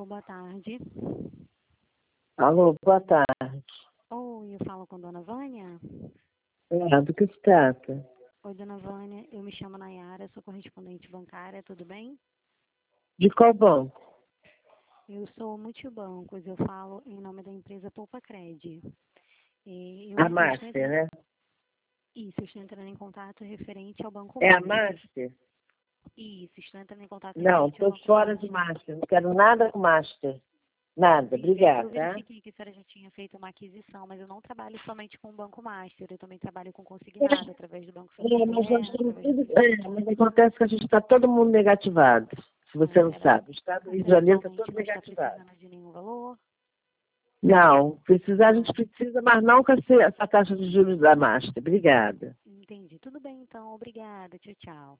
boa tarde. Alô, boa tarde. Oi, eu falo com Dona Vânia? Do que se trata? Oi, Dona Vânia, eu me chamo Nayara, sou correspondente bancária, tudo bem? De qual banco? Eu sou multibancos, eu falo em nome da empresa Poupa Cred. A Master, né? Isso, eu estou entrando em contato referente ao Banco É a Master. Master? Isso, estou entrando em contato Não, referente ao estou Banco fora Master. de Master. Não quero nada com Master. Nada, Entendi. Eu obrigada, tá? verifiquei que a senhora já tinha feito uma aquisição, mas eu não trabalho somente com o Banco Master, eu também trabalho com consignado, através do Banco Mas nós Santander, estamos através do tudo. Credit. Mas acontece que a gente está todo mundo negativado. Se você não sabe, o Estado do A Rio de senhora Janeiro está atualmente todo não está negativado. precisando de nenhum valor? Não, precisar a Não. gente precisa, mas não com essa taxa de juros da Master. Obrigada. Entendi. Tudo bem, então. Obrigada. Tchau, tchau.